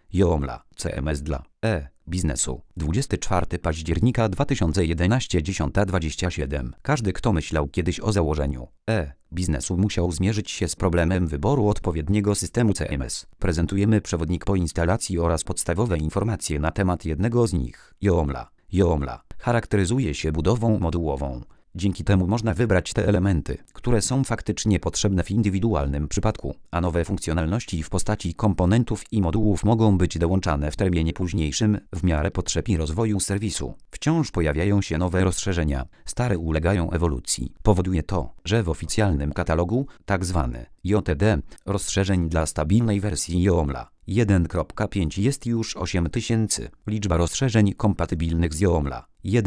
Joomla, CMS dla biznesu. 24 października 2011, 10:27. Każdy, kto myślał kiedyś o założeniu biznesu, musiał zmierzyć się z problemem wyboru odpowiedniego systemu CMS. Prezentujemy przewodnik po instalacji oraz podstawowe informacje na temat jednego z nich. Joomla. Joomla charakteryzuje się budową modułową. Dzięki temu można wybrać te elementy, które są faktycznie potrzebne w indywidualnym przypadku, a nowe funkcjonalności w postaci komponentów i modułów mogą być dołączane w terminie późniejszym w miarę potrzeb i rozwoju serwisu. Wciąż pojawiają się nowe rozszerzenia, stare ulegają ewolucji. Powoduje to, że w oficjalnym katalogu, tzw. JTD, rozszerzeń dla stabilnej wersji Joomla 1.5 jest już 8000. Liczba rozszerzeń kompatybilnych z Joomla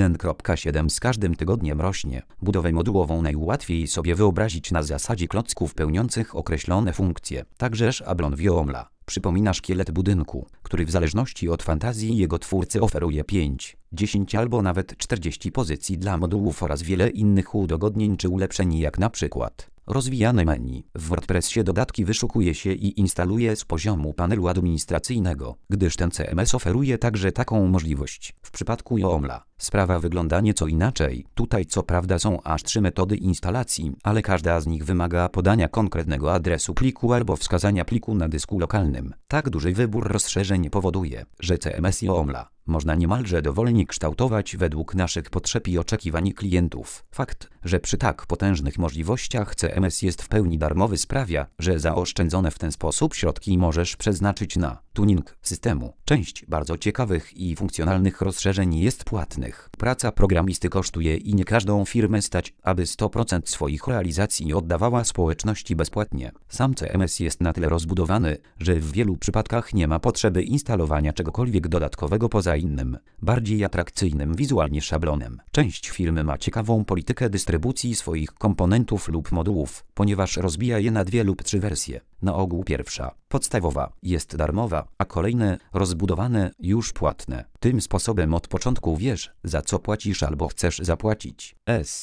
1.7 z każdym tygodniem rośnie. Budowę modułową najłatwiej sobie wyobrazić na zasadzie klocków pełniących określone funkcje. Także szablon w Joomla przypomina szkielet budynku, który w zależności od fantazji jego twórcy oferuje 5, 10 albo nawet 40 pozycji dla modułów oraz wiele innych udogodnień czy ulepszeń, jak na przykład rozwijane menu. W WordPressie dodatki wyszukuje się i instaluje z poziomu panelu administracyjnego, gdyż ten CMS oferuje także taką możliwość. W przypadku Joomla sprawa wygląda nieco inaczej. Tutaj co prawda są aż 3 metody instalacji, ale każda z nich wymaga podania konkretnego adresu pliku albo wskazania pliku na dysku lokalnym. Tak duży wybór rozszerzeń powoduje, że CMS Joomla można niemalże dowolnie kształtować według naszych potrzeb i oczekiwań klientów. Fakt, że przy tak potężnych możliwościach CMS jest w pełni darmowy, sprawia, że zaoszczędzone w ten sposób środki możesz przeznaczyć na tuning systemu. Część bardzo ciekawych i funkcjonalnych rozszerzeń jest płatnych. Praca programisty kosztuje i nie każdą firmę stać, aby 100% swoich realizacji oddawała społeczności bezpłatnie. Sam CMS jest na tyle rozbudowany, że w wielu przypadkach nie ma potrzeby instalowania czegokolwiek dodatkowego poza innym, bardziej atrakcyjnym wizualnie szablonem. Część firmy ma ciekawą politykę dystrybucji swoich komponentów lub modułów, ponieważ rozbija je na 2 lub 3 wersje. Na ogół pierwsza, podstawowa, jest darmowa, a kolejne, rozbudowane, już płatne. Tym sposobem od początku wiesz, za co płacisz albo chcesz zapłacić.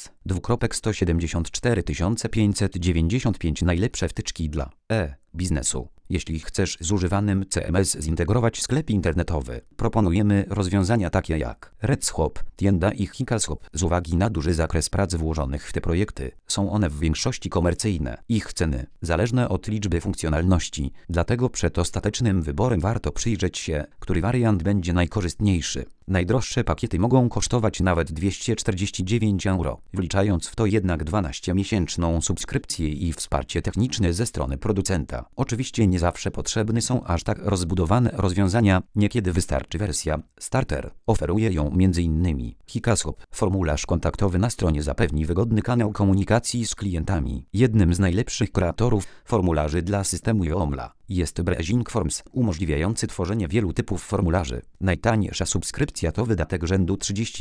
174 595 najlepsze wtyczki dla biznesu. Jeśli chcesz z używanym CMS zintegrować sklep internetowy, proponujemy rozwiązania takie jak RedShop, Tienda i Hikashop. Z uwagi na duży zakres prac włożonych w te projekty, są one w większości komercyjne. Ich ceny zależne od liczby funkcjonalności, dlatego przed ostatecznym wyborem warto przyjrzeć się, który wariant będzie najkorzystniejszy. Najdroższe pakiety mogą kosztować nawet 249 €, wliczając w to jednak 12-miesięczną subskrypcję i wsparcie techniczne ze strony producenta. Oczywiście nie zawsze potrzebne są aż tak rozbudowane rozwiązania, niekiedy wystarczy wersja Starter. Oferuje ją m.in. Hikashop. Formularz kontaktowy na stronie zapewni wygodny kanał komunikacji z klientami. Jednym z najlepszych kreatorów formularzy dla systemu Joomla jest Browsing Forms, umożliwiający tworzenie wielu typów formularzy. Najtańsza subskrypcja to wydatek rzędu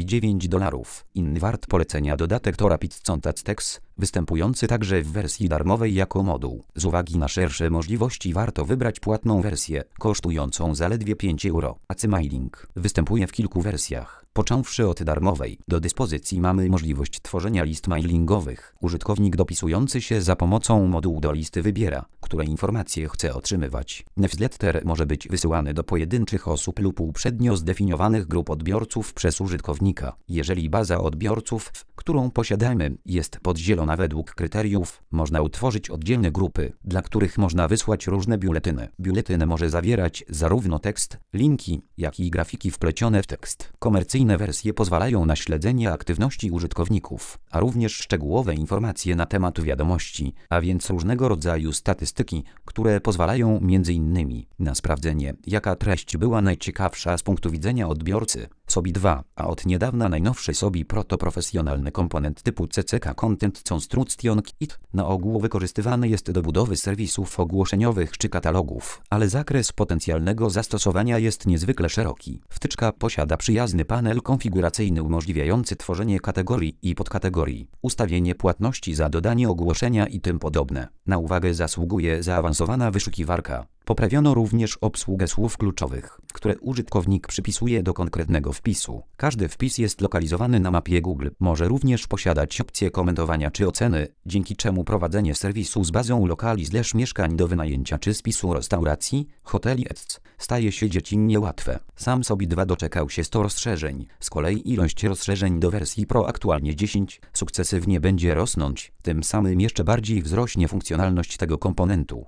$39. Inny wart polecenia dodatek to Rapid Contact Text, występujący także w wersji darmowej jako moduł. Z uwagi na szersze możliwości warto wybrać płatną wersję, kosztującą zaledwie 5 €. ACMailing występuje w kilku wersjach. Począwszy od darmowej, do dyspozycji mamy możliwość tworzenia list mailingowych. Użytkownik dopisujący się za pomocą modułu do listy wybiera, które informacje chce otrzymywać. Newsletter może być wysyłany do pojedynczych osób lub uprzednio zdefiniowanych grup odbiorców przez użytkownika. Jeżeli baza odbiorców, którą posiadamy, jest podzielona według kryteriów, można utworzyć oddzielne grupy, dla których można wysłać różne biuletyny. Biuletyn może zawierać zarówno tekst, linki, jak i grafiki wplecione w tekst. Komercyjne wersje pozwalają na śledzenie aktywności użytkowników, a również szczegółowe informacje na temat wiadomości, a więc różnego rodzaju statystyki, które pozwalają m.in. na sprawdzenie, jaka treść była najciekawsza z punktu widzenia odbiorcy. SOBI 2, a od niedawna najnowszy SOBI Pro to profesjonalny komponent typu CCK Content Construction Kit. Na ogół wykorzystywany jest do budowy serwisów ogłoszeniowych czy katalogów, ale zakres potencjalnego zastosowania jest niezwykle szeroki. Wtyczka posiada przyjazny panel konfiguracyjny umożliwiający tworzenie kategorii i podkategorii, ustawienie płatności za dodanie ogłoszenia i tym podobne. Na uwagę zasługuje zaawansowana wyszukiwarka. Poprawiono również obsługę słów kluczowych, które użytkownik przypisuje do konkretnego wpisu. Każdy wpis jest lokalizowany na mapie Google. Może również posiadać opcję komentowania czy oceny, dzięki czemu prowadzenie serwisu z bazą lokali mieszkań do wynajęcia czy spisu restauracji, hoteli etc. staje się dziecinnie łatwe. Sam SOBI 2 doczekał się 100 rozszerzeń. Z kolei ilość rozszerzeń do wersji Pro aktualnie 10 sukcesywnie będzie rosnąć. Tym samym jeszcze bardziej wzrośnie funkcjonalność tego komponentu.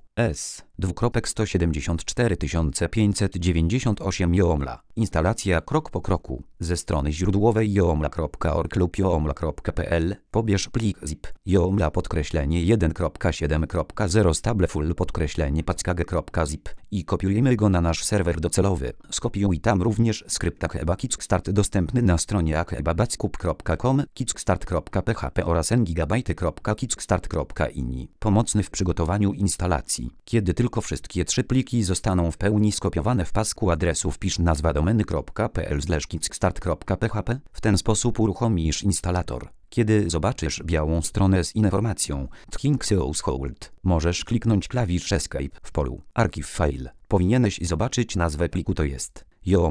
S:274598 Joomla. Instalacja krok po kroku. Ze strony źródłowej joomla.org lub joomla.pl pobierz plik zip joomla_1.7.0 stable_full_package.zip i kopiujemy go na nasz serwer docelowy. Skopiuj tam również skrypt Akeba Kickstart dostępny na stronie akebabackup.com, kickstart.php oraz ngigabajty.kickstart.ini. Pomocny w przygotowaniu instalacji. Kiedy tylko wszystkie 3 pliki zostaną w pełni skopiowane w pasku adresu wpisz nazwa domeny.pl/kickstart.php. W ten sposób uruchomisz instalator. Kiedy zobaczysz białą stronę z informacją Things Hold, możesz kliknąć klawisz Escape w polu Archive File. Powinieneś zobaczyć nazwę pliku, to jest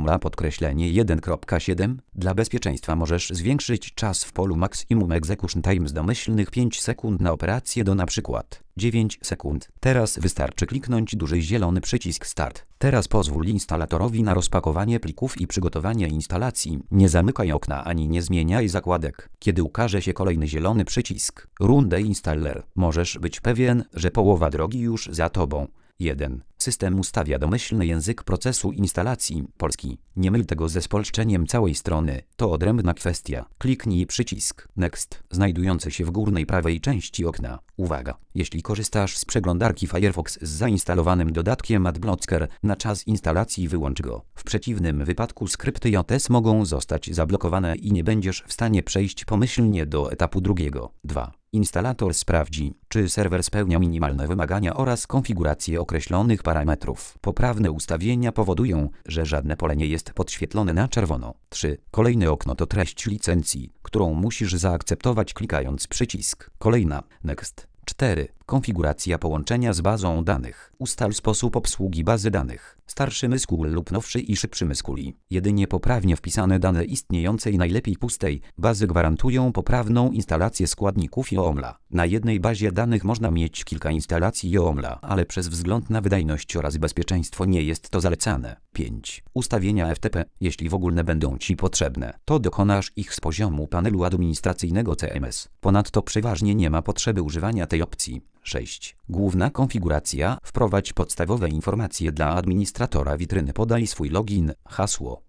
Joomla_1.7. Dla bezpieczeństwa możesz zwiększyć czas w polu Maximum Execution Time z domyślnych 5 sekund na operację do np. 9 sekund. Teraz wystarczy kliknąć duży zielony przycisk Start. Teraz pozwól instalatorowi na rozpakowanie plików i przygotowanie instalacji. Nie zamykaj okna ani nie zmieniaj zakładek. Kiedy ukaże się kolejny zielony przycisk Run the Installer, możesz być pewien, że połowa drogi już za tobą. 1. System ustawia domyślny język procesu instalacji polski. Nie myl tego ze spolszczeniem całej strony. To odrębna kwestia. Kliknij przycisk Next znajdujący się w górnej prawej części okna. Uwaga! Jeśli korzystasz z przeglądarki Firefox z zainstalowanym dodatkiem AdBlocker, na czas instalacji wyłącz go. W przeciwnym wypadku skrypty JS mogą zostać zablokowane i nie będziesz w stanie przejść pomyślnie do etapu drugiego. 2. Instalator sprawdzi, czy serwer spełnia minimalne wymagania oraz konfigurację określonych parametrów. Poprawne ustawienia powodują, że żadne pole nie jest podświetlone na czerwono. 3. Kolejne okno to treść licencji, którą musisz zaakceptować klikając przycisk Kolejna Next. 4. Konfiguracja połączenia z bazą danych. Ustal sposób obsługi bazy danych. Starszy MySQL lub nowszy i szybszy MySQL. Jedynie poprawnie wpisane dane istniejącej, najlepiej pustej, bazy gwarantują poprawną instalację składników Joomla. Na jednej bazie danych można mieć kilka instalacji Joomla, ale przez wzgląd na wydajność oraz bezpieczeństwo nie jest to zalecane. 5. Ustawienia FTP. Jeśli w ogóle będą Ci potrzebne, to dokonasz ich z poziomu panelu administracyjnego CMS. Ponadto przeważnie nie ma potrzeby używania tej opcji. 6. Główna konfiguracja. Wprowadź podstawowe informacje dla administratora witryny. Podaj swój login, hasło,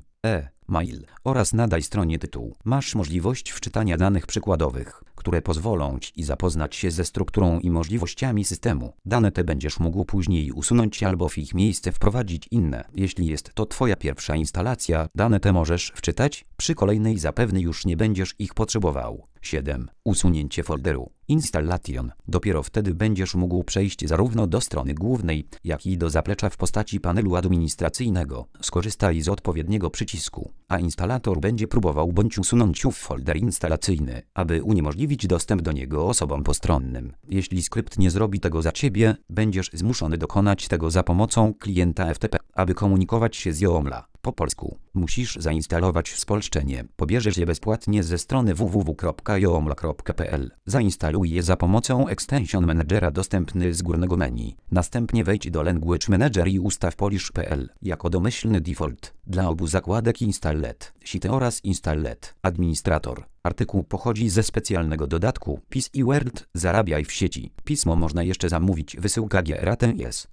mail oraz nadaj stronie tytuł. Masz możliwość wczytania danych przykładowych, które pozwolą Ci zapoznać się ze strukturą i możliwościami systemu. Dane te będziesz mógł później usunąć albo w ich miejsce wprowadzić inne. Jeśli jest to Twoja pierwsza instalacja, dane te możesz wczytać, przy kolejnej zapewne już nie będziesz ich potrzebował. 7. Usunięcie folderu. Installation. Dopiero wtedy będziesz mógł przejść zarówno do strony głównej, jak i do zaplecza w postaci panelu administracyjnego. Skorzystaj z odpowiedniego przycisku, a instalator będzie próbował bądź usunąć ów folder instalacyjny, aby uniemożliwić dostęp do niego osobom postronnym. Jeśli skrypt nie zrobi tego za Ciebie, będziesz zmuszony dokonać tego za pomocą klienta FTP, aby komunikować się z Joomla. Po polsku. Musisz zainstalować spolszczenie. Pobierzesz je bezpłatnie ze strony www.joomla.pl. Zainstaluj je za pomocą Extension Managera dostępny z górnego menu. Następnie wejdź do Language Manager i ustaw Polish.pl jako domyślny default. Dla obu zakładek Installet, Site oraz Installet. Administrator. Artykuł pochodzi ze specjalnego dodatku PIS i Word. Zarabiaj w sieci. Pismo można jeszcze zamówić. Wysyłka GRATS.